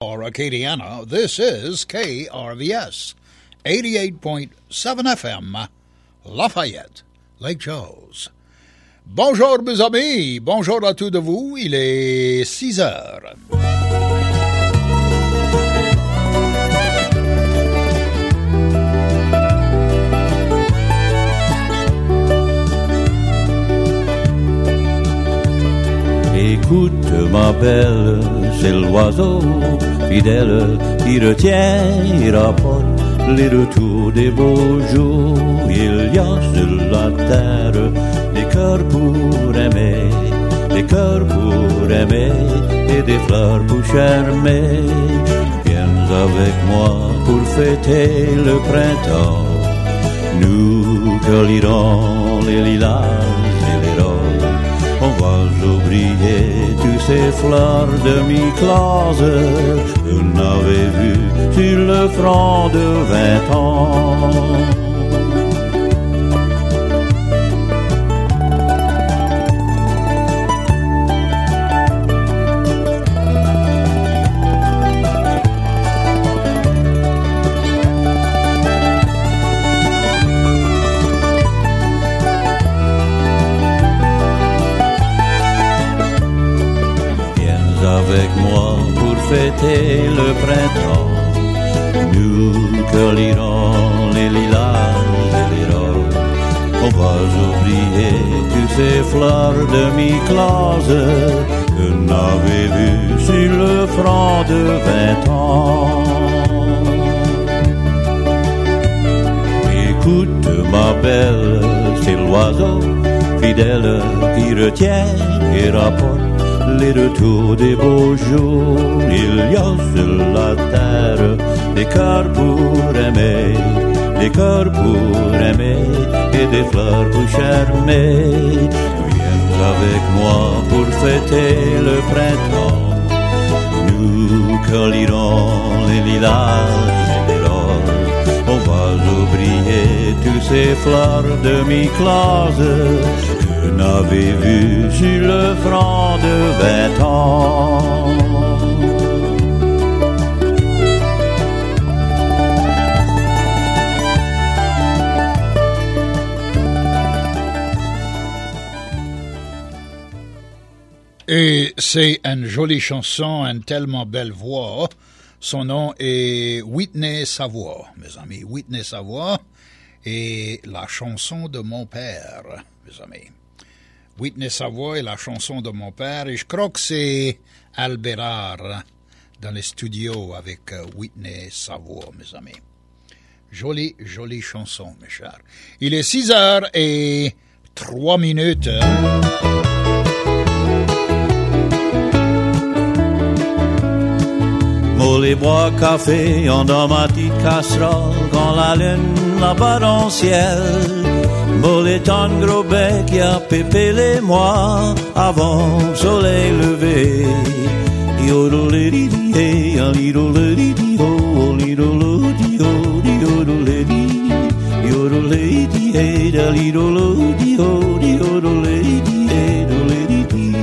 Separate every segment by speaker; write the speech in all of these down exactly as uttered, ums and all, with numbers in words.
Speaker 1: For Acadiana, this is K R V S, eighty-eight point seven F M, Lafayette, Lake Charles. Bonjour mes amis, bonjour à tous de vous, il est six heures.
Speaker 2: Écoute ma belle, c'est l'oiseau fidèle qui retient et rapporte les retours des beaux jours. Il y a sur la terre des cœurs pour aimer, des cœurs pour aimer et des fleurs pour charmer. Viens avec moi pour fêter le printemps, nous cueillirons les lilas et les roses. On va oublier toutes ces fleurs de mi-classe qu'on avait vues sur le front de vingt ans. Avec moi pour fêter le printemps, nous cueillirons les lilas et les roses. On va oublier toutes ces fleurs de mi-classe qu'on avait vues sur le front de vingt ans. Écoute ma belle, c'est l'oiseau fidèle qui retient et rapporte les retours des beaux jours. Il y a sur la terre des cœurs pour aimer, des cœurs pour aimer et des fleurs pour charmer. Viens avec moi pour fêter le printemps, nous cueillirons les lilas et les roses. On va oublier toutes ces fleurs de mi-classe qu'on avait vues sur le front de vingt ans.
Speaker 1: Et c'est une jolie chanson, une tellement belle voix. Son nom est Whitney Savoie, mes amis. Whitney Savoie et la chanson de mon père, mes amis. Whitney Savoie est la chanson de mon père et je crois que c'est Albérard dans les studios avec Whitney Savoie, mes amis. Jolie, jolie chanson, mes chers. Il est six heures et trois minutes.
Speaker 2: Mollet bois café en dans ma petite casserole quand la lune là-bas dans le ciel. Mollet ton gros bec qui a pépé les mois avant le soleil levé. Yodeledi-di-hey, yodeledi-di-ho, yodeledi-di-ho, yodeledi, yodeledi-hey, yodeledi-ho, yodeledi-hey, yodeledi.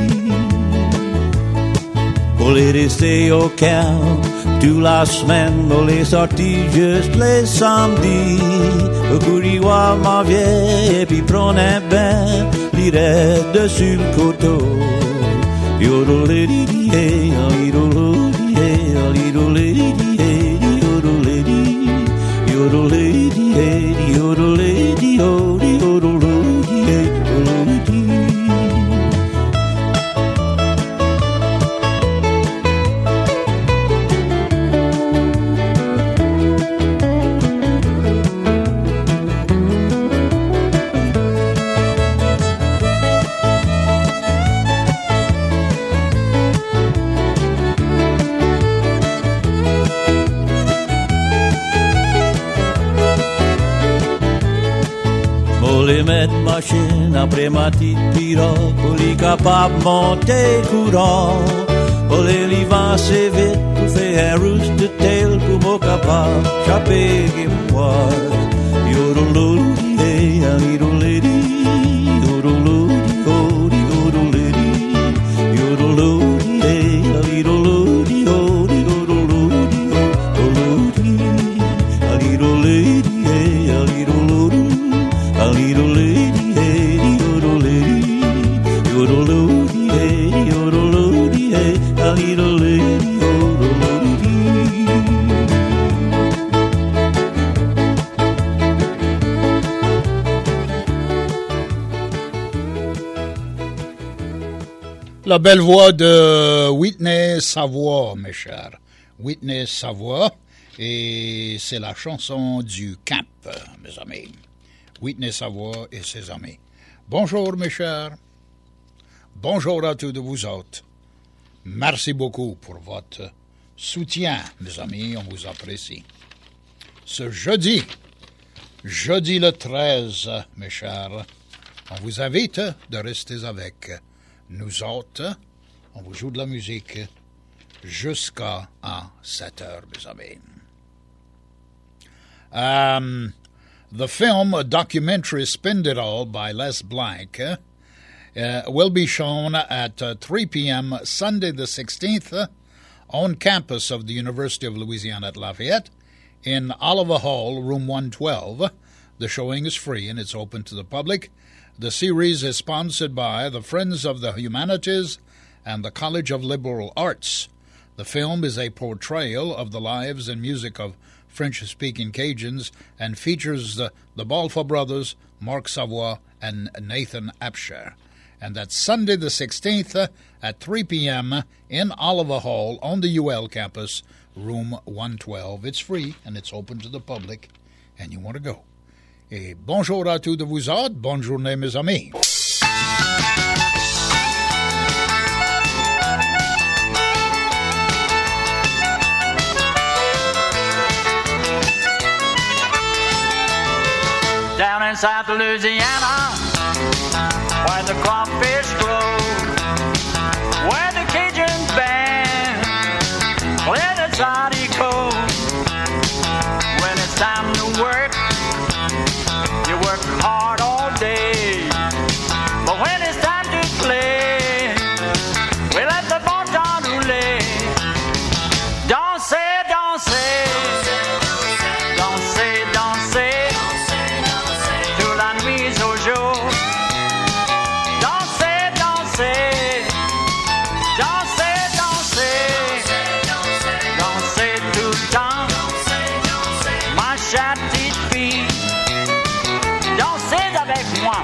Speaker 2: Mollet resté au camp toute la semaine, mollet sorti juste les samedis. Au courir voir ma vieille et puis prendre un bain, l'irait dessus le coteau. Yodeledi-di-hey, yodeledi-hey, yodeledi-hey, yodeledi, yodeledi-hey, yodeledi-ho, yodeledi-hey, yodeledi. Les mettre machine après ma petite pirogue pour les capables monter courant. Pour les livres assez vite pour faire un rouge de tail pour mon capable chapper et moi. Yodelodi, yodelodi, yodelodi, yodelodi, yodelodi, yodelodi, yodelodi, yodelodi.
Speaker 1: La belle voix de Whitney Savoie, mes chers. Whitney Savoie, et c'est la chanson du camp, mes amis. Whitney Savoie et ses amis. Bonjour, mes chers. Bonjour à tous de vous autres. Merci beaucoup pour votre soutien, mes amis, on vous apprécie. Ce jeudi, jeudi le treize, mes chers, on vous invite de rester avec nous autres. On vous joue de la musique jusqu'à sept heures, mes amis. Um, the film, a documentary, Spin It All by Les Blanc, uh, will be shown at uh, three p.m. Sunday the sixteenth uh, on campus of the University of Louisiana at Lafayette in Oliver Hall, room one twelve. The showing is free and it's open to the public. The series is sponsored by the Friends of the Humanities and the College of Liberal Arts. The film is a portrayal of the lives and music of French-speaking Cajuns and features the, the Balfour brothers, Mark Savoie and Nathan Absher. And that's Sunday the sixteenth at three p.m. in Oliver Hall on the U L campus, room one twelve. It's free and it's open to the public, and you want to go. Et bonjour à tous de vous autres. Bonne journée, mes amis.
Speaker 3: Down in South Louisiana, where the crawfish grow, where the Cajun band play the Zydeco. When it's time to work, you work hard all day, but when it's time to play, we let the bon temps rouler. Danser, danser, danser, danser, toute la nuit au jour. Danser, danser, danser, danser, danser tout le temps. Ma chère petite fille, dansez avec moi.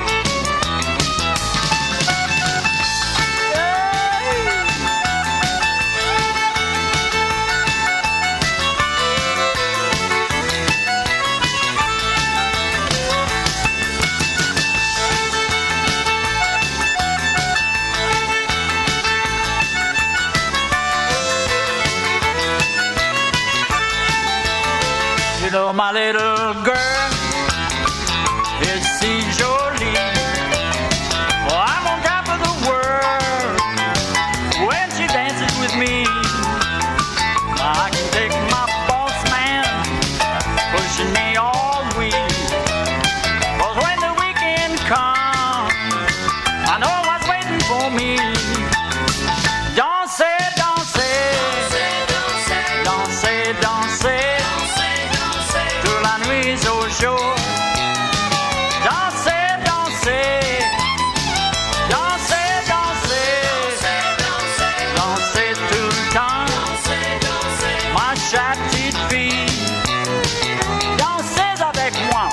Speaker 3: You know my little girl is si jolie. Well, I'm on top of the world when she dances with me. I can take my boss man pushing me all week. 'Cause when the weekend comes, I know what's waiting for me. Danser, danser, danser, danser, toute la nuit au jour. Danser, danser, danser, danser, danser tout le temps. Ma chère petite fille, dansez avec moi.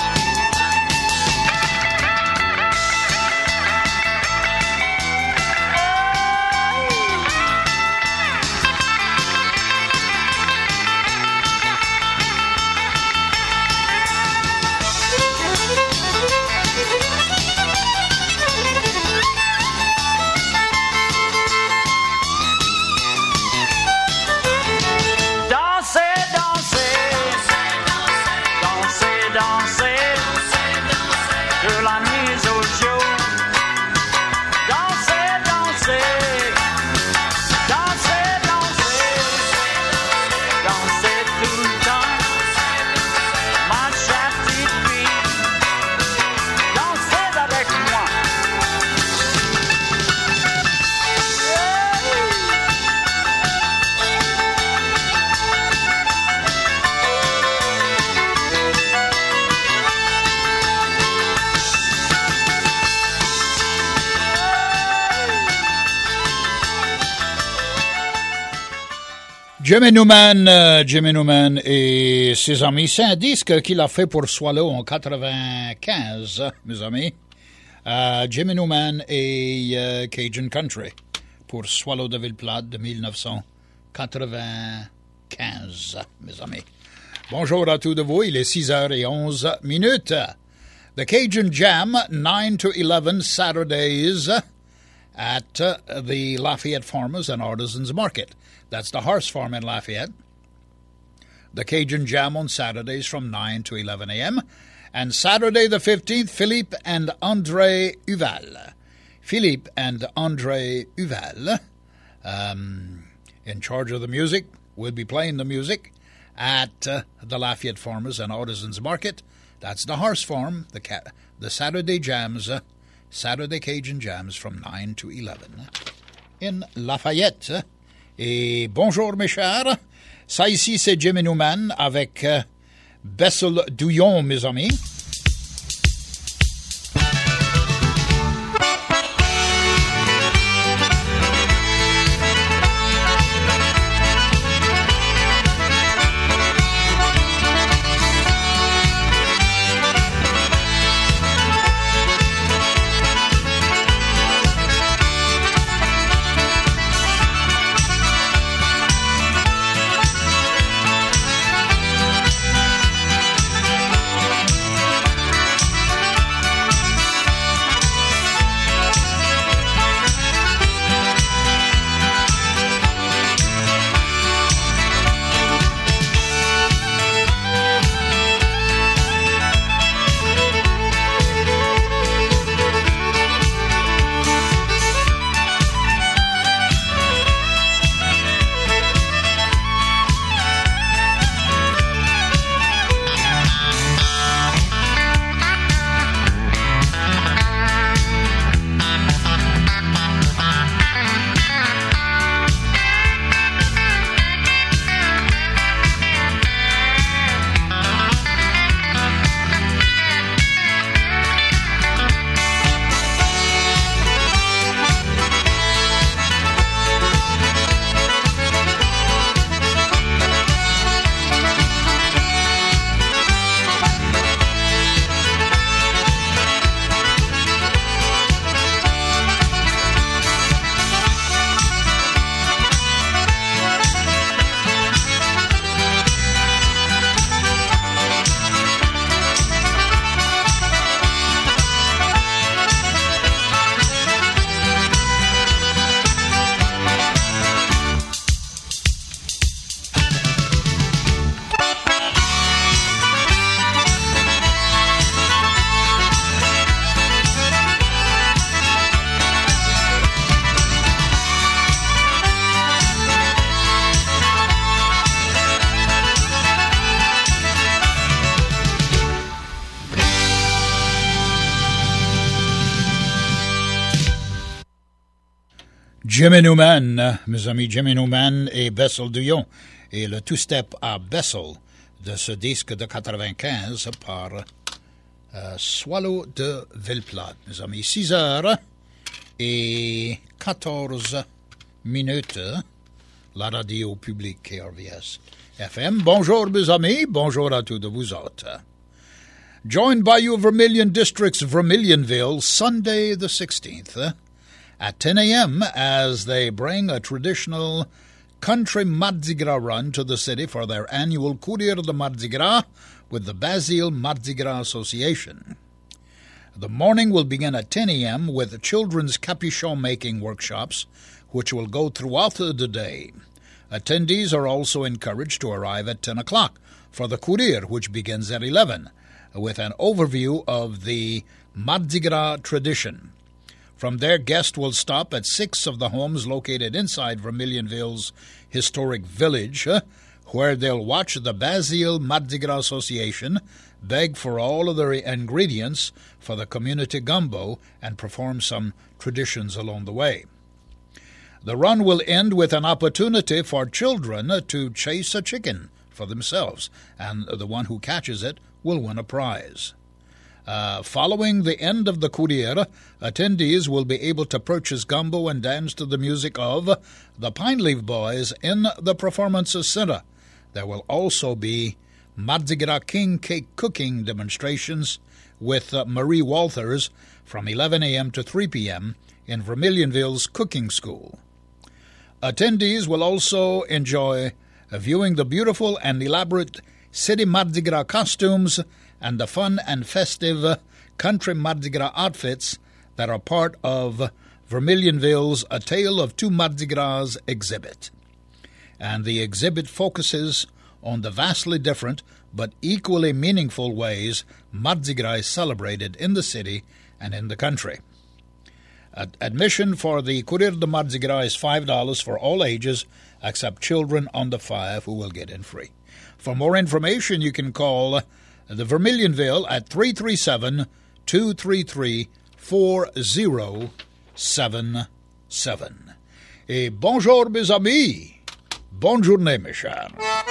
Speaker 3: Danser, danser, danser, danser, de la nuit au jour. Danser, danser, danser, danser, danser tout le temps. Ma chère petite fille, dansez avec moi.
Speaker 1: Jimmy Newman, euh, Jimmy Newman et ses amis, c'est un disque qu'il a fait pour Swallow en quatre-vingt-quinze, mes amis. Euh, Jimmy Newman et euh, Cajun Country. pour Swallow de Ville-Plate de mille neuf cent quatre-vingt-quinze, mes amis. Bonjour à tous de vous, il est six heures onze minutes. The Cajun Jam, nine to eleven Saturdays at uh, the Lafayette Farmers and Artisans Market. That's the horse farm in Lafayette. The Cajun Jam on Saturdays from nine to eleven a.m. And Saturday the fifteenth, Philippe and André Uval. Philippe and André Uval, um, in charge of the music, will be playing the music at uh, the Lafayette Farmers and Artisans Market. That's the horse farm, the ca- the Saturday jams, uh, Saturday Cajun jams from nine to eleven in Lafayette. Et bonjour mes chers, ça ici c'est Jimmy Newman avec uh, Bessel Douillon, mes amis. Jimmy Newman, mes amis, Jimmy Newman et Bessel Douillon, et le two-step à Bessel de ce disque de quatre-vingt-quinze par euh, Swallow de Ville-Plate, mes amis. six heures et quatorze minutes, la radio publique K R V S F M. Bonjour, mes amis, bonjour à tous de vous autres. Joined by you, Vermilion District's Vermilionville, Sunday the sixteenth, at ten a.m. as they bring a traditional country Mardi Gras run to the city for their annual Courier de Mardi Gras with the Basile Mardi Gras Association. The morning will begin at ten a.m. with children's capuchon-making workshops, which will go throughout the day. Attendees are also encouraged to arrive at ten o'clock for the Courier, which begins at eleven, with an overview of the Mardi Gras tradition. From there, guests will stop at six of the homes located inside Vermilionville's historic village, uh, where they'll watch the Basile Mardi Gras Association beg for all of the ingredients for the community gumbo and perform some traditions along the way. The run will end with an opportunity for children to chase a chicken for themselves, and the one who catches it will win a prize. Uh, following the end of the Courier, attendees will be able to purchase gumbo and dance to the music of the Pine Leaf Boys in the Performances Center. There will also be Mardi Gras king cake cooking demonstrations with uh, Marie Walters from eleven a.m. to three p.m. in Vermilionville's cooking school. Attendees will also enjoy viewing the beautiful and elaborate city Mardi Gras costumes and the fun and festive country Mardi Gras outfits that are part of Vermilionville's A Tale of Two Mardi Gras exhibit. And the exhibit focuses on the vastly different but equally meaningful ways Mardi Gras is celebrated in the city and in the country. Ad- admission for the Courir de Mardi Gras is five dollars for all ages except children under five, who will get in free. For more information, you can call the Vermilionville at three three seven, two three three, four zero seven seven. Et bonjour mes amis, bonne journée mes chers.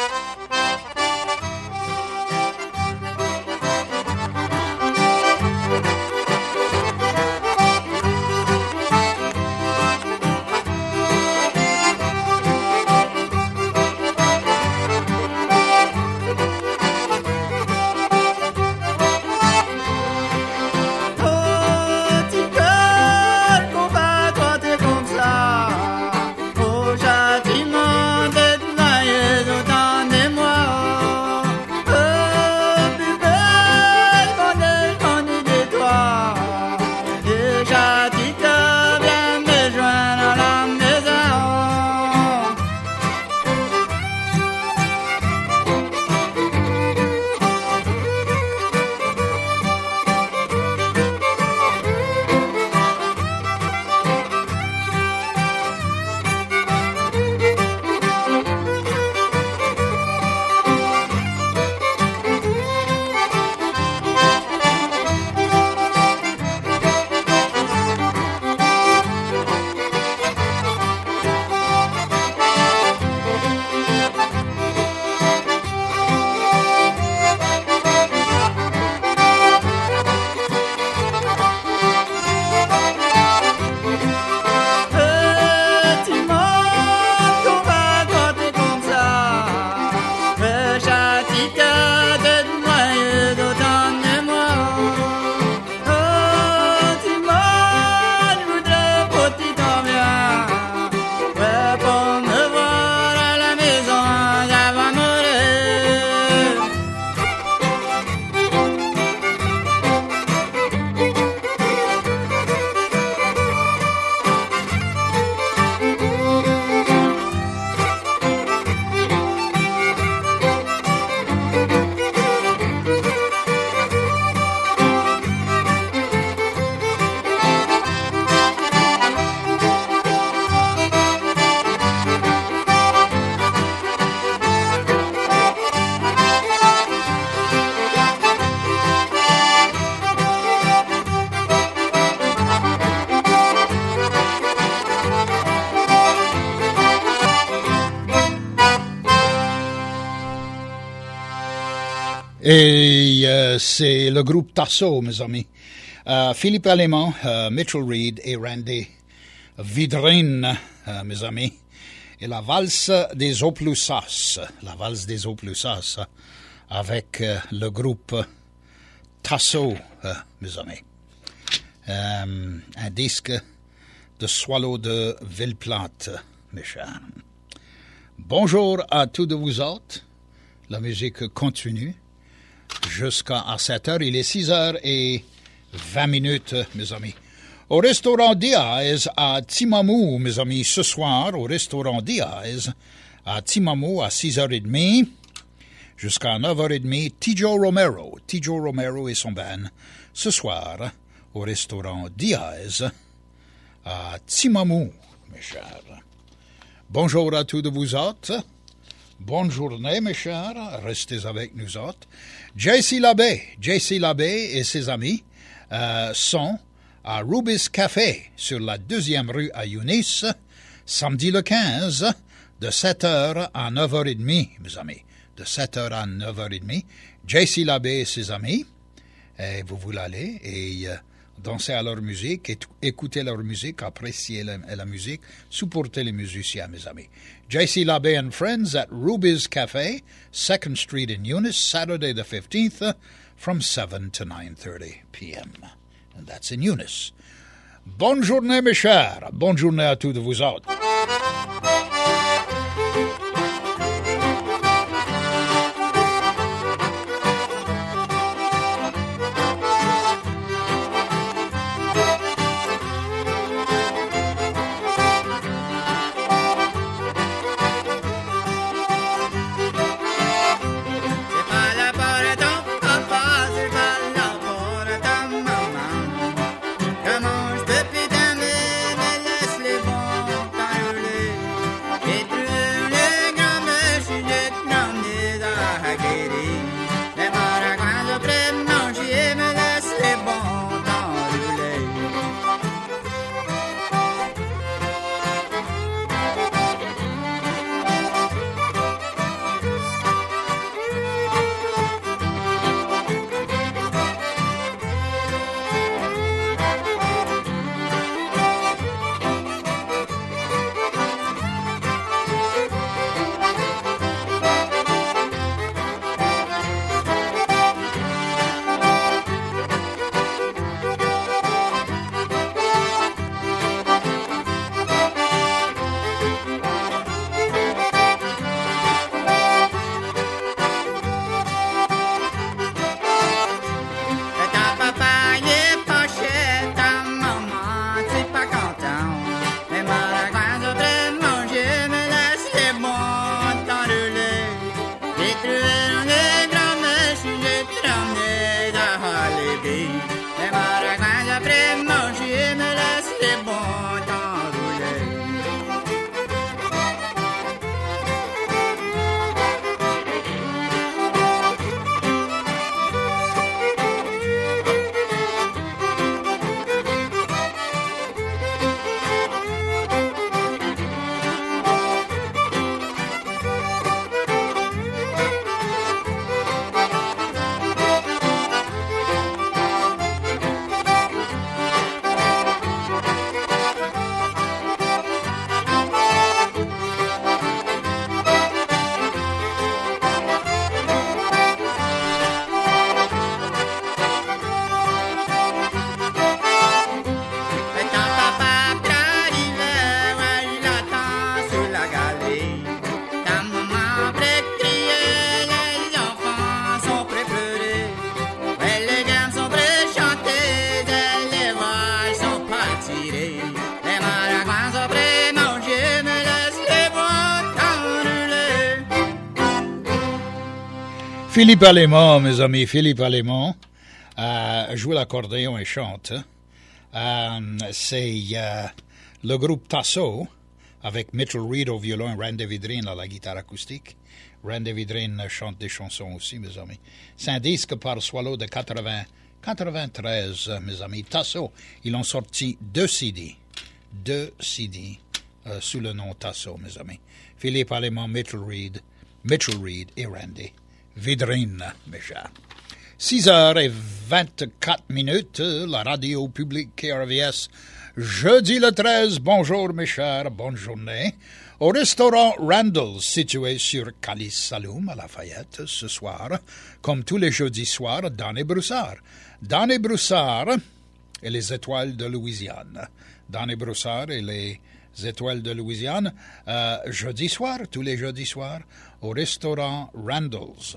Speaker 1: Et euh, c'est le groupe Tasso, mes amis. Euh, Philippe Allemand, euh, Mitchell Reed et Randy Vidrine, euh, mes amis. Et la valse des Oplusas, la valse des Oplusas, avec euh, le groupe Tasso, euh, mes amis. Euh, un disque de Swallow de Villeplante, mes chers. Bonjour à tous de vous autres. La musique continue jusqu'à sept heures. Il est six heures et vingt minutes, mes amis. Au restaurant Diaz à Timamou, mes amis, ce soir, au restaurant Diaz à Timamou à six heures trente jusqu'à neuf heures trente, Tijo Romero, Tijo Romero et son band, ce soir, au restaurant Diaz à Timamou, mes chers. Bonjour à tous de vous autres. Bonne journée, mes chers. Restez avec nous autres. J C Labbé, J C Labbé et ses amis euh, sont à Rubis Café sur la deuxième rue à Eunice, samedi le quinze, de sept heures à neuf heures trente, mes amis. De sept heures à neuf heures trente. J C Labbé et ses amis. Et vous voulez aller et euh, danser à leur musique, et écouter leur musique, apprécier la, la musique, supporter les musiciens, mes amis. J C Labbé and Friends at Rubis Cafe, second Street in Eunice, Saturday the fifteenth, from seven to nine thirty p.m. And that's in Eunice. Bonne journée, mes chers. Bonne journée à tous de vous autres.
Speaker 4: spaghetti. Les maragouins de près-manger me laissent les bons dans le lait.
Speaker 1: Philippe Allément, mes amis, Philippe Allément euh, joue l'accordéon et chante. Euh, c'est euh, le groupe Tasso avec Mitchell Reed au violon et Randy Vidrine à la guitare acoustique. Randy Vidrine chante des chansons aussi, mes amis. C'est un disque par Swallow de quatre-vingts, quatre-vingt-treize, mes amis. Tasso, ils ont sorti deux C D. Deux C D euh, sous le nom Tasso, mes amis. Philippe Allément, Mitchell Reed, Mitchell Reed et Randy Vidrine, mes chers. six heures vingt-quatre minutes, la radio publique K R V S, jeudi le treize, bonjour mes chers, bonne journée. Au restaurant Randall's, situé sur Calice Saloum à Lafayette, ce soir, comme tous les jeudis soirs, Danny Broussard. Danny Broussard et les Étoiles de Louisiane. Danny Broussard et les Étoiles de Louisiane, euh, jeudi soir, tous les jeudis soirs, au restaurant Randall's.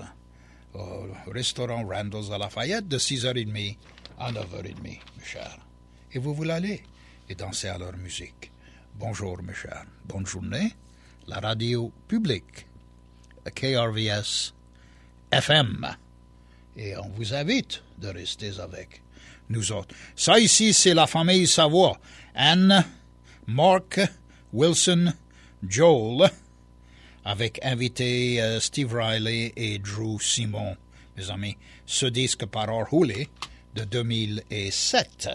Speaker 1: Au restaurant Randall's à Lafayette, de six heures trente à neuf heures trente, mes chers. Et vous voulez aller et danser à leur musique. Bonjour, mes chers. Bonne journée. La radio publique, K R V S F M. Et on vous invite de rester avec nous autres. Ça ici, c'est la famille Savoie. Anne, Mark, Wilson, Joel, avec invité euh, Steve Riley et Drew Simon, mes amis. Ce disque par Orhuli de deux mille sept.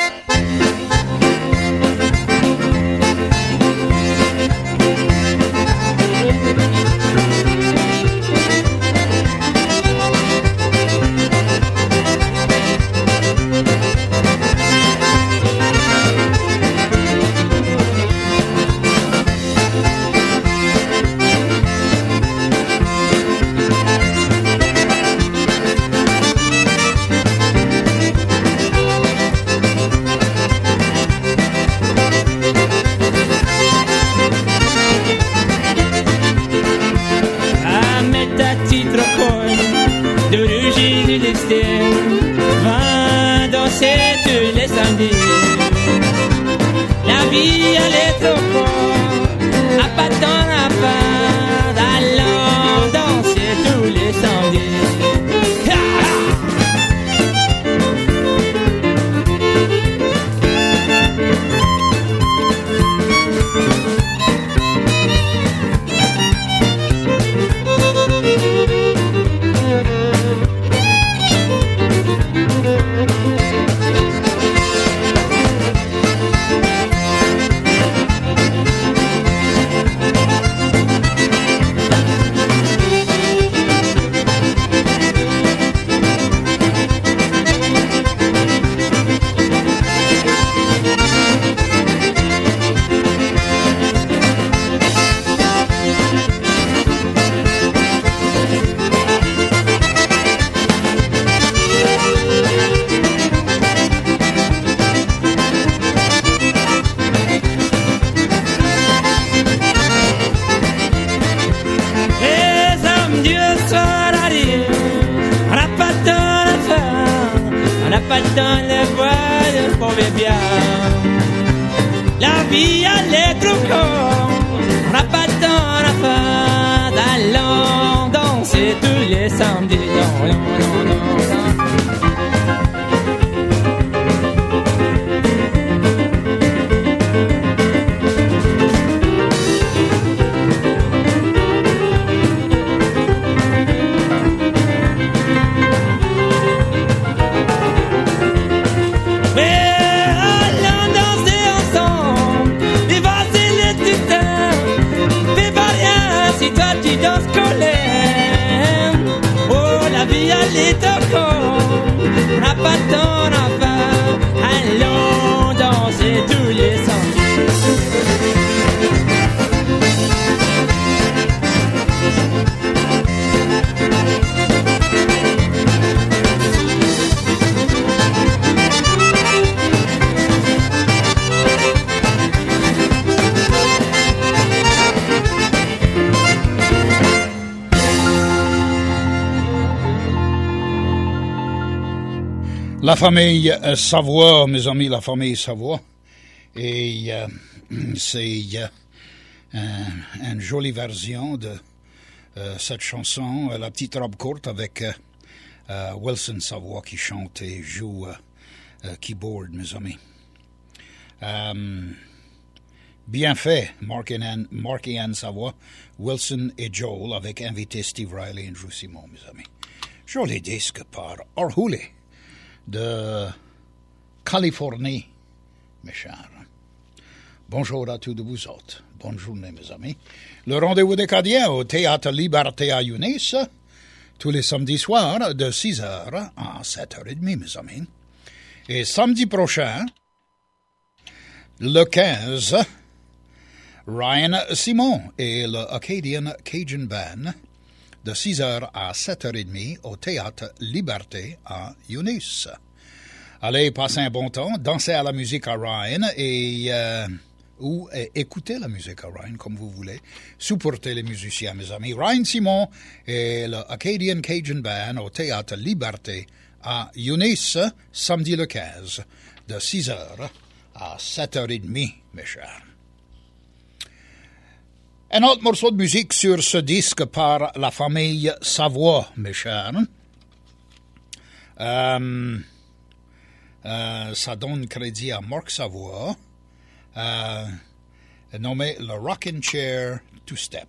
Speaker 5: Va danser tous les samedis. La vie elle est trop courte, à pas de temps à perdre. Allons danser tous les samedis. pas le temps de voir le pauvre bien. La vie elle est trop courte, on n'a pas le temps à faire. Allons danser tous les samedis. Non, non, non, non, non. Les on n'a pas de temps à faire. Allons danser tous les samedis.
Speaker 1: La famille euh, Savoie, mes amis, la famille Savoie, et euh, c'est euh, un, une jolie version de euh, cette chanson, euh, La petite robe courte, avec euh, euh, Wilson Savoie qui chante et joue euh, euh, keyboard, mes amis. Euh, bien fait, Mark et Anne, Mark et Anne Savoie, Wilson et Joel, avec invité Steve Riley et Andrew Simon, mes amis. Joli disque par Orhule de Californie, mes chers. Bonjour à tous de vous autres. Bonne journée, mes amis. Le rendez-vous des Cadiens au Théâtre Liberté à Eunice, tous les samedis soirs de six heures à sept heures trente, mes amis. Et samedi prochain, le quinze, Ryan Simon et le Acadian Cajun Band, de six heures à sept heures trente au Théâtre Liberté à Eunice. Allez passer un bon temps, danser à la musique à Ryan et euh, ou et, écouter la musique à Ryan comme vous voulez. Supporter les musiciens, mes amis. Ryan Simon et le Acadian Cajun Band au Théâtre Liberté à Eunice, samedi le quinze, de six heures à sept heures trente, mes chers. Un autre morceau de musique sur ce disque par la famille Savoie, mes chers. Euh, euh, ça donne crédit à Marc Savoie, euh, nommé le Rockin' Chair Two Step.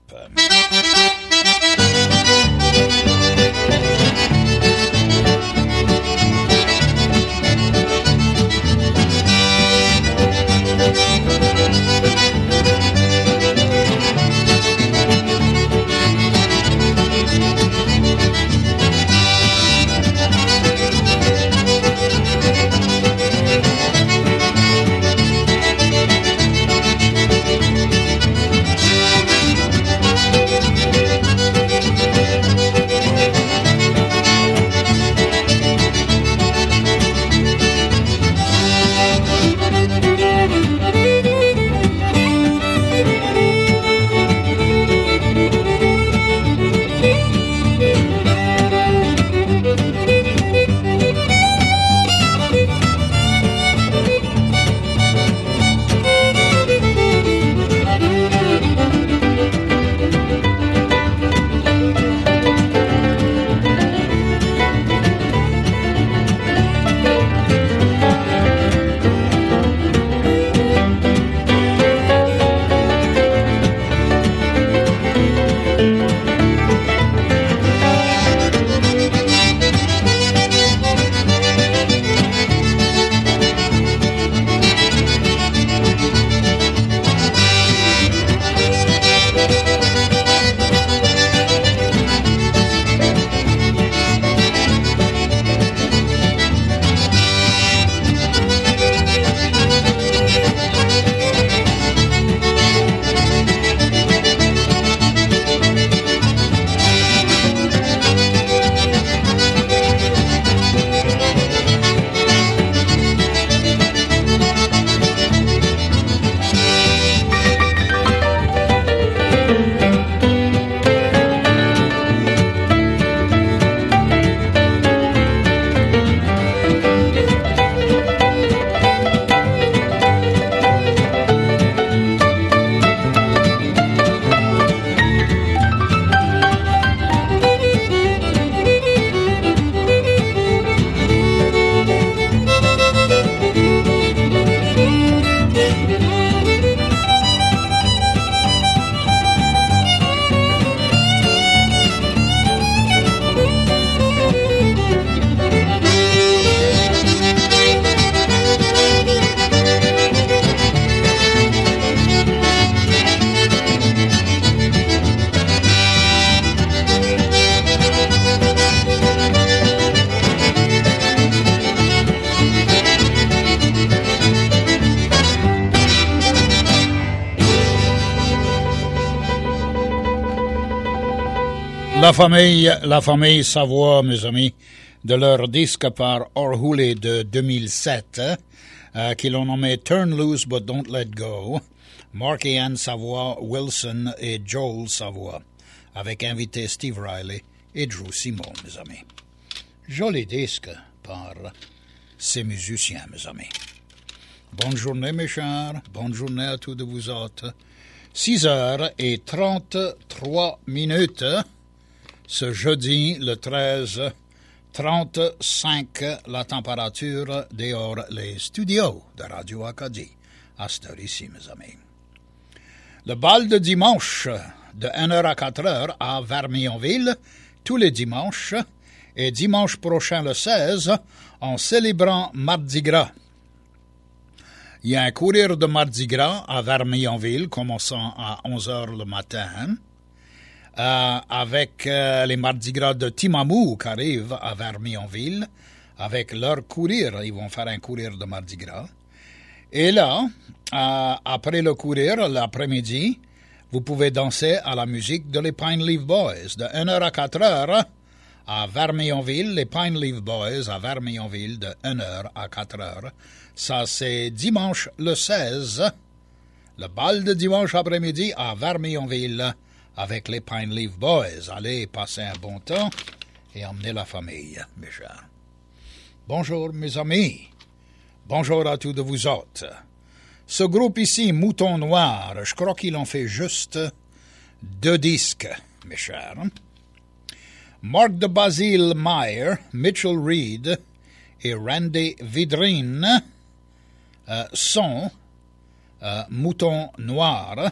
Speaker 1: La famille, la famille Savoie, mes amis, de leur disque par Orhule de deux mille sept, euh, qui l'ont nommé Turn Loose But Don't Let Go, Mark et Anne Savoie, Wilson et Joel Savoie, avec invité Steve Riley et Drew Simon, mes amis. Joli disque par ces musiciens, mes amis. Bonne journée, mes chers. Bonne journée à tous de vous autres. six heures et trente-trois minutes, ce jeudi, le treize, trente-cinq, la température dehors les studios de Radio Acadie, à cette heure ici, mes amis. Le bal de dimanche, de une heure à quatre heures, à Vermillonville, tous les dimanches, et dimanche prochain, le seize, en célébrant Mardi Gras. Il y a un courir de Mardi Gras à Vermillonville, commençant à onze heures le matin, euh, avec euh, les Mardi Gras de Timamou qui arrivent à Vermillonville, avec leur courir. Ils vont faire un courir de Mardi Gras. Et là, euh, après le courir, l'après-midi, vous pouvez danser à la musique de les Pine Leaf Boys, de une heure à quatre heures, à Vermillonville, les Pine Leaf Boys à Vermillonville, de une heure à quatre heures. Ça, c'est dimanche le seize, le bal de dimanche après-midi à Vermillonville avec les Pine Leaf Boys. Allez passer un bon temps et emmenez la famille, mes chers. Bonjour, mes amis. Bonjour à tous de vous autres. Ce groupe ici, Mouton Noir, je crois qu'ils ont fait juste deux disques, mes chers. Mark de Basile Meyer, Mitchell Reed et Randy Vidrine euh, sont euh, Mouton Noir.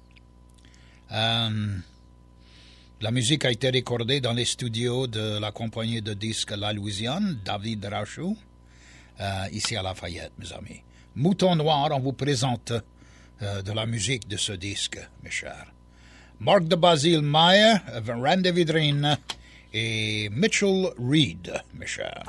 Speaker 1: Euh, la musique a été recordée dans les studios de la compagnie de disques La Louisiane, David Rachou, euh, ici à Lafayette, mes amis. Mouton Noir, on vous présente euh, de la musique de ce disque, mes chers. Mark de Basile Meyer, Randy Vidrine et Mitchell Reed, mes chers.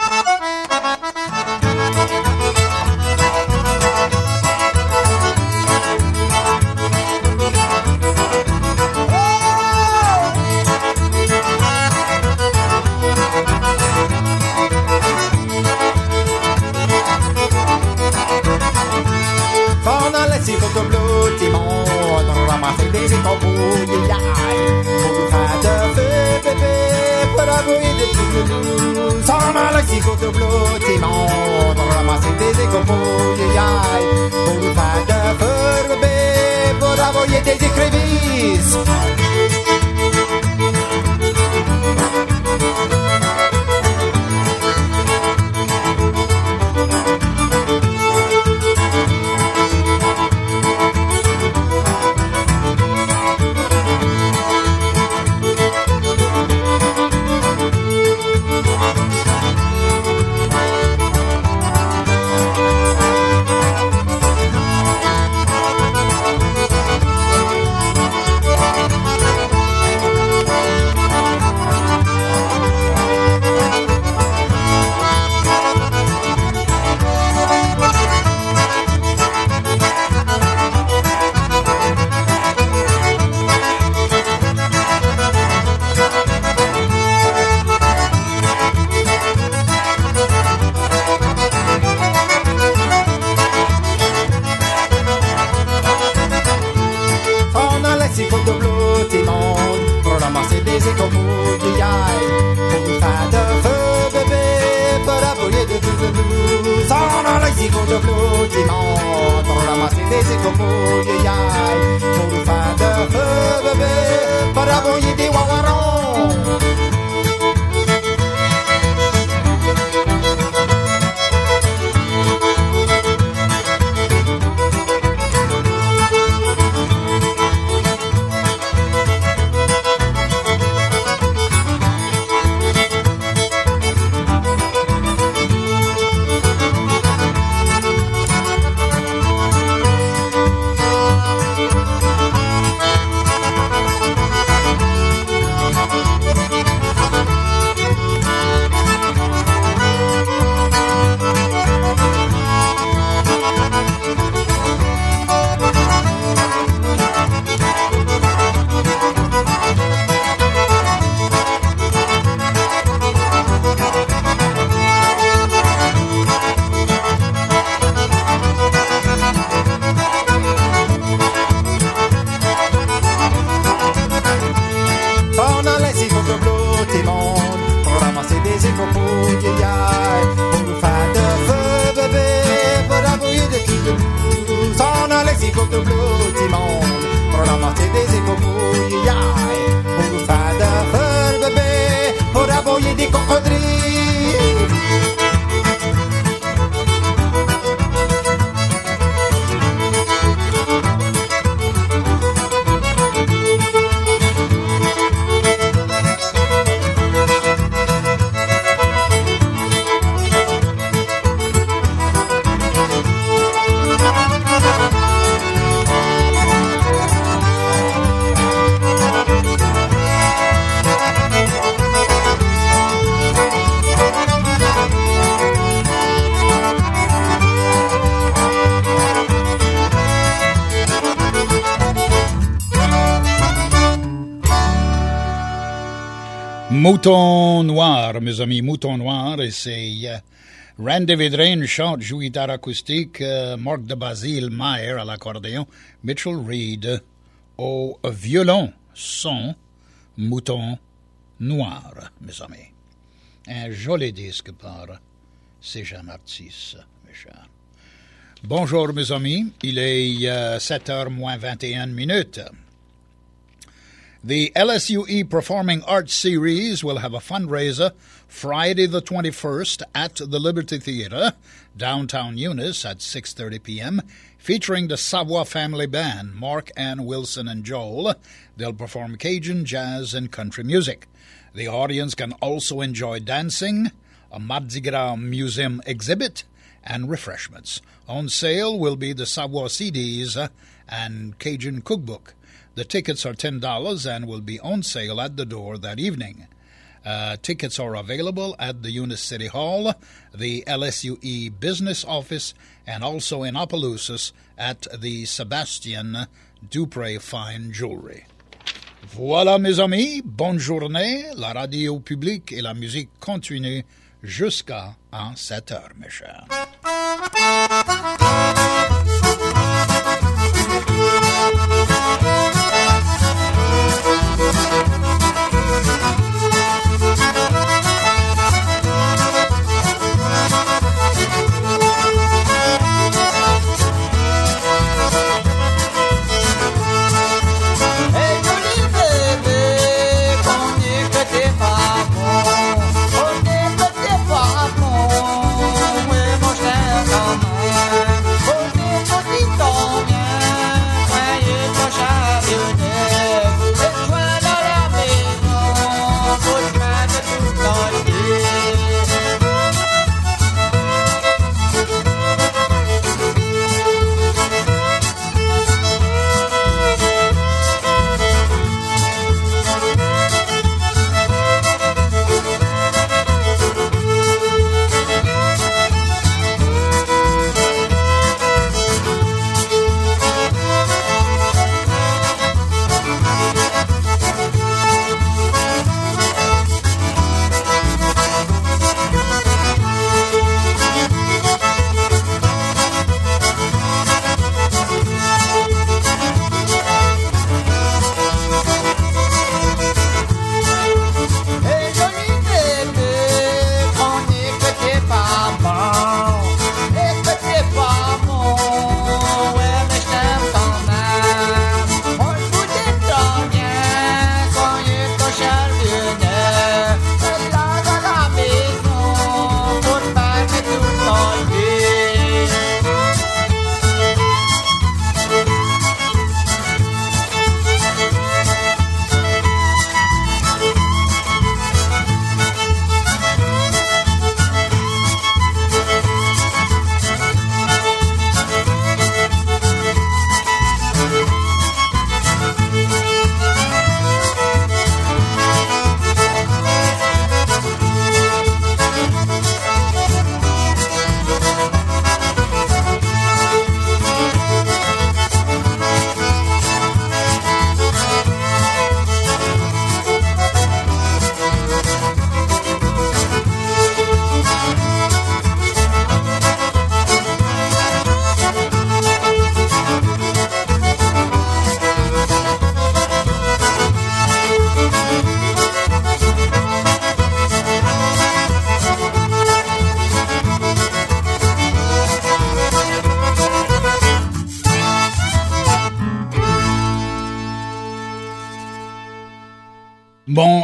Speaker 4: Pendant la cyclotoblotiment, on ramassait des écombrouilles, pour nous faire de feu, bébé, pour avouer des petits. Pendant la cyclotoblotiment, on ramassait des écombrouilles, pour nous faire de feu, bébé, pour avouer des écrevisses. des écopouilles, pour nous faire de feu, bébé, pour la bouillie de tout le blues. On a lexico de bleu, monde, pour la moitié des écopouilles, pour nous faire de feu, bébé, pour la bouillie des crocodiles.
Speaker 1: Mouton Noir, mes amis, Mouton Noir, et c'est euh, Randy Vedrine chante, joue guitare acoustique, euh, Marc de Basile Mayer à l'accordéon, Mitchell Reed au violon, son Mouton Noir, mes amis. Un joli disque par ces jeunes artistes, mes chers. Bonjour, mes amis, il est euh, sept heures moins vingt et une minutes. The L S U E Performing Arts Series will have a fundraiser Friday the twenty-first at the Liberty Theater, downtown Eunice at six thirty p.m., featuring the Savoie Family Band, Mark, Ann, Wilson, and Joel. They'll perform Cajun, jazz, and country music. The audience can also enjoy dancing, a Mardi Gras museum exhibit, and refreshments. On sale will be the Savoie C Ds and Cajun cookbook. The tickets are ten dollars and will be on sale at the door that evening. Uh, tickets are available at the Eunice City Hall, the L S U E Business Office, and also in Opelousas at the Sebastian Dupré Fine Jewelry. Voilà, mes amis, bonne journée. La radio publique et la musique continuent jusqu'à sept heures, mes chers.
Speaker 6: Oh,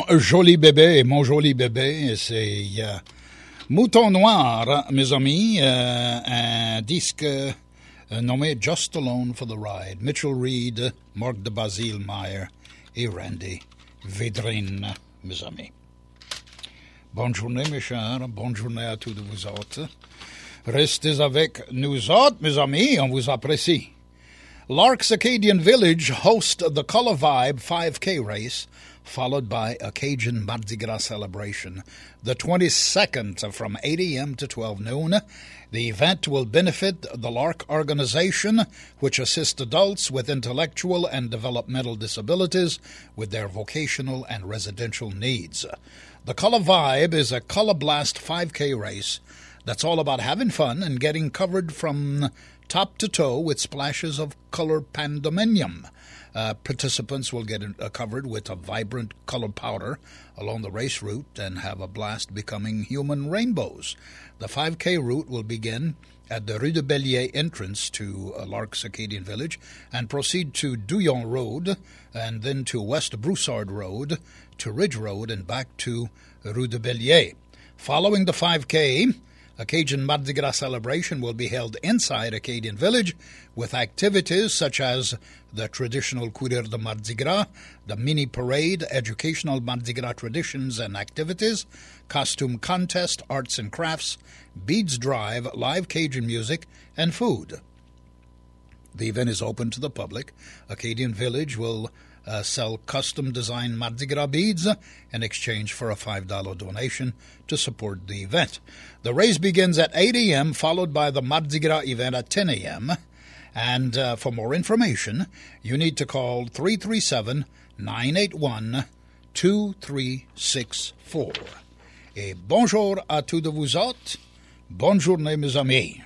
Speaker 1: joli bébé, mon joli bébé, c'est euh, Mouton Noir, mes amis, euh, un disque euh, nommé Just Alone for the Ride. Mitchell Reed, Marc de Basile Meyer et Randy Vedrine, mes amis. Bonne journée, mes chers, bonne journée à tous de vous autres. Restez avec nous autres, mes amis, on vous apprécie. Lark's Acadian Village hosts the Color Vibe five K race, followed by a Cajun Mardi Gras celebration. The twenty-second from eight a.m. to twelve noon. The event will benefit the Lark organization, which assists adults with intellectual and developmental disabilities with their vocational and residential needs. The Color Vibe is a Color Blast five K race that's all about having fun and getting covered from top to toe with splashes of color pandemonium. Uh, participants will get uh, covered with a vibrant color powder along the race route and have a blast becoming human rainbows. The five K route will begin at the Rue de Bellier entrance to uh, Lark's Acadian Village and proceed to Douillon Road and then to West Broussard Road, to Ridge Road, and back to Rue de Bellier. Following the five K, a Cajun Mardi Gras celebration will be held inside Acadian Village with activities such as the traditional Courir de Mardi Gras, the mini parade, educational Mardi Gras traditions and activities, costume contest, arts and crafts, beads drive, live Cajun music, and food. The event is open to the public. Acadian Village will Uh, sell custom-designed Mardi Gras beads in exchange for a five dollars donation to support the event. The race begins at eight a.m., followed by the Mardi Gras event at ten a.m., and uh, for more information, you need to call three three seven, nine eight one, two three six four. Et bonjour à tous de vous autres. Bonne journée, mes amis.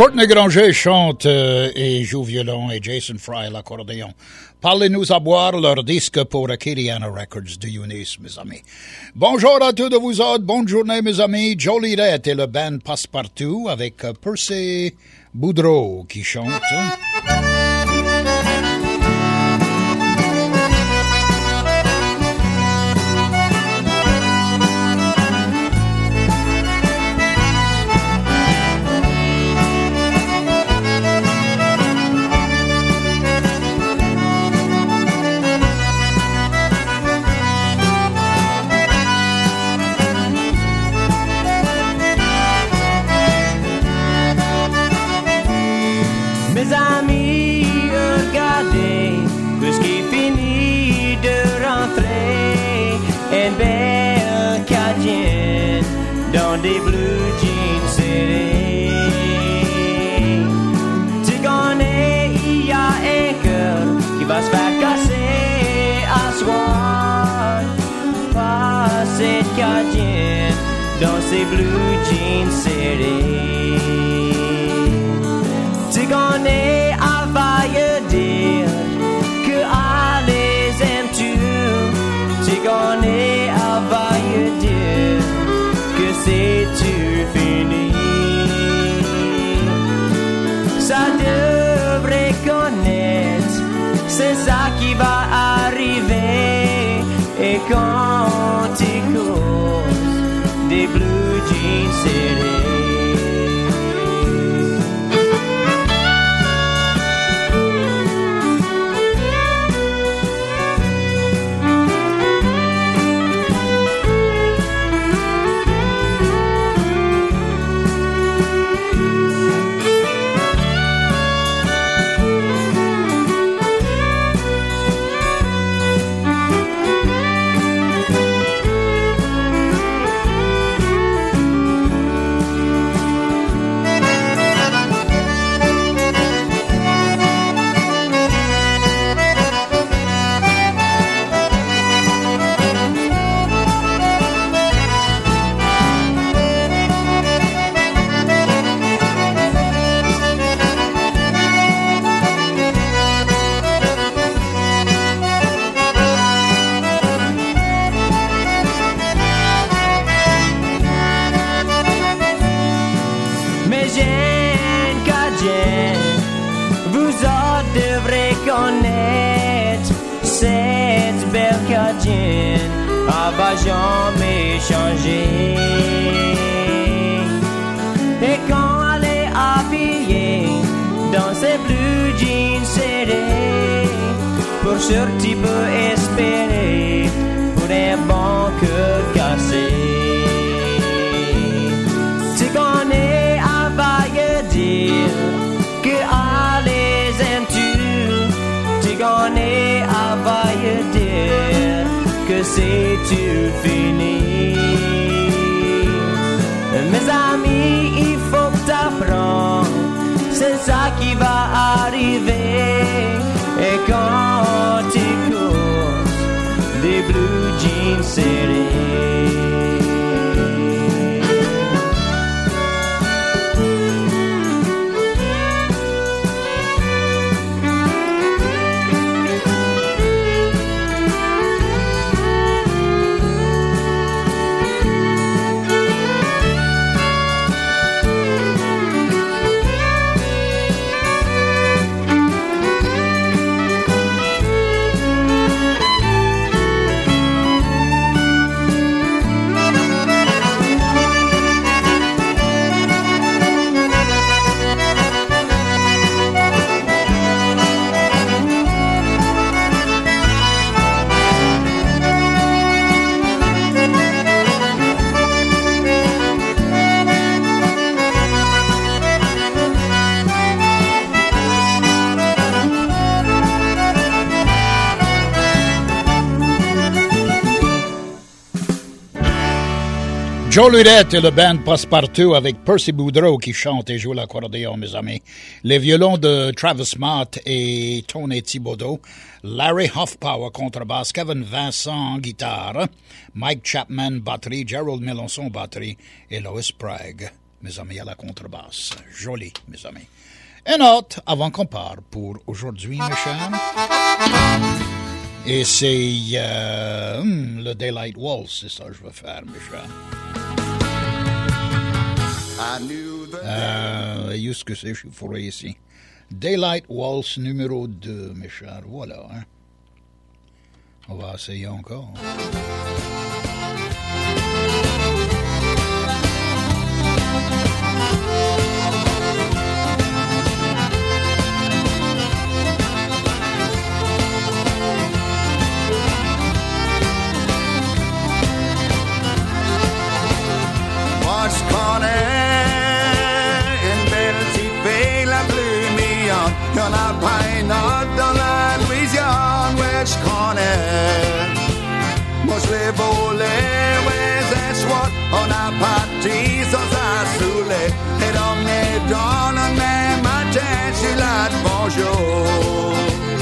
Speaker 1: Courtney Granger chante euh, et joue violon et Jason Fry l'accordéon. Parlez-nous à boire leur disque pour Acadiana Records de Eunice, mes amis. Bonjour à tous de vous autres, bonne journée, mes amis. Jolie Rhett et le band Passepartout avec euh, Percy Boudreau qui chante.
Speaker 6: Mes amis, regardez, puisqu'il finit de rentrer, une belle Cadienne dans des blue jeans serrés. Tu connais, il y a un cœur qui va se faire casser à soir par cette Cadienne dans ses blue jeans serrés. Tu connais, elle va y dire que elle les aime tu. Tu connais, elle va y dire que c'est tu fini. Ça devrait connaître, c'est ça qui va arriver. Et quand tu causes des blue jeans serrés. Cette belle Cadienne, elle va jamais changer. Et quand elle est habillée dans ses blue jeans serrés, pour sûr tu peux espérer pour un bon cœur cassé. Tu connais, elle va y dire que elle les aime tu. Tu connais, elle va y dire que c'est tu fini. Mes amis, il faut que t'apprennes, c'est ça qui va arriver. Et quand tu cours des blue jeans serrés.
Speaker 1: Joe Lurette et le band Passepartout avec Percy Boudreau qui chante et joue l'accordéon, mes amis. Les violons de Travis Mott et Tony Thibodeau. Larry Hoffpower, contrebasse. Kevin Vincent, guitare. Mike Chapman, batterie. Gerald Melançon, batterie. Et Lois Sprague mes amis, à la contrebasse. Joli, mes amis. Une note avant qu'on part pour aujourd'hui, mes chers. Et c'est euh, hmm, le Daylight Waltz, c'est ça que je veux faire, mes chers. Euh, juste que c'est, je suis fourré ici. Daylight Waltz numéro deux, mes chers. Voilà, hein. On va essayer encore.
Speaker 7: Moi je connais une belle petite fille, la plus mignonne. Y'en a pas une autre dans la Louisiane, ouais je connais. Moi je l'ai volé, ouais c'est chouette. On a parti sans la saouler. Et on est dans le même matin, je la bonjour.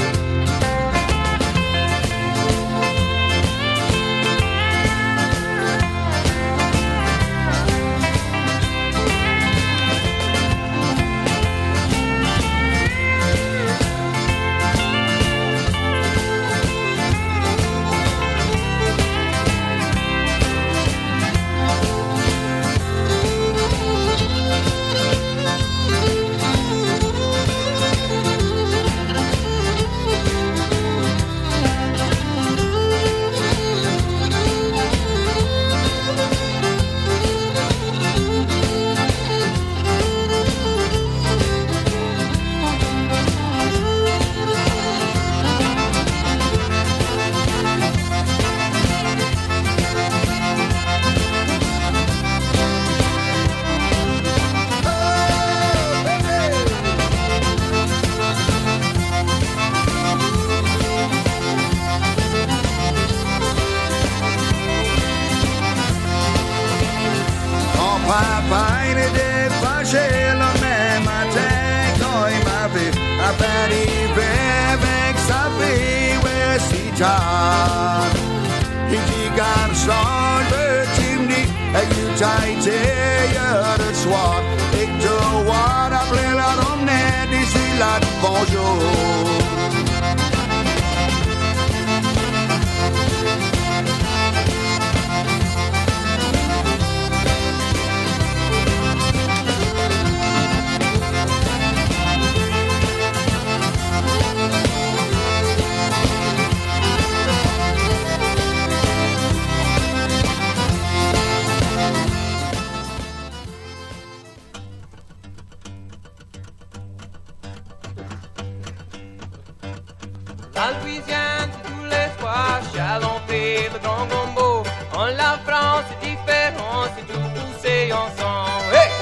Speaker 8: La Louisiane, c'est tous les soirs, chalenté, le grand gombo. En la France, c'est différent, c'est tout poussé ensemble. Hey!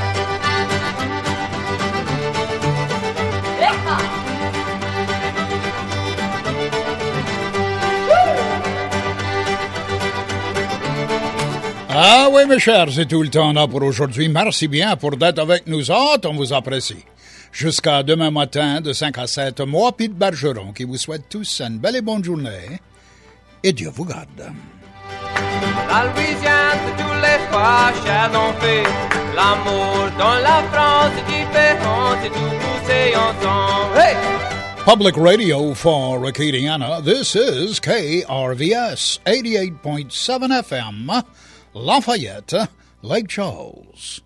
Speaker 1: Ah oui, mes chers, c'est tout le temps là pour aujourd'hui. Merci bien pour d'être avec nous autres, on vous apprécie. Jusqu'à demain matin, de cinq à sept, moi, Pete Bergeron, qui vous souhaite tous une belle et bonne journée. Et Dieu vous garde.
Speaker 8: La Louisiane, c'est tous les soirs, chalenté. L'amour dans la France, c'est différent, c'est tout poussé ensemble. Hey!
Speaker 1: Public Radio for Acadiana, this is K R V S eighty-eight point seven F M, Lafayette, Lake Charles.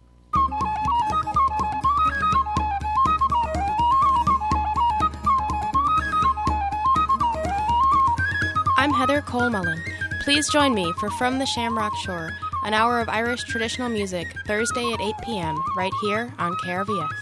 Speaker 9: I'm Heather Cole-Mullen. Please join me for From the Shamrock Shore, an hour of Irish traditional music, Thursday at eight p.m., right here on K R V S.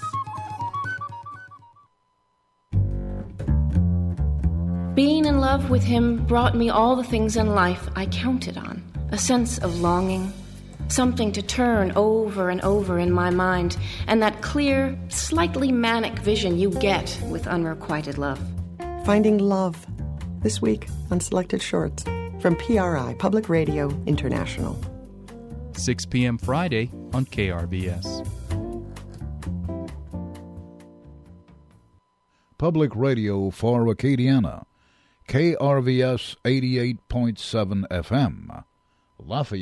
Speaker 9: Being in love with him brought me all the things in life I counted on. A sense of longing, something to turn over and over in my mind, and that clear, slightly manic vision you get with unrequited love.
Speaker 10: Finding love. This week on Selected Shorts from P R I, Public Radio International.
Speaker 11: six p.m. Friday on K R V S.
Speaker 1: Public Radio for Acadiana, K R V S eighty-eight point seven F M, Lafayette.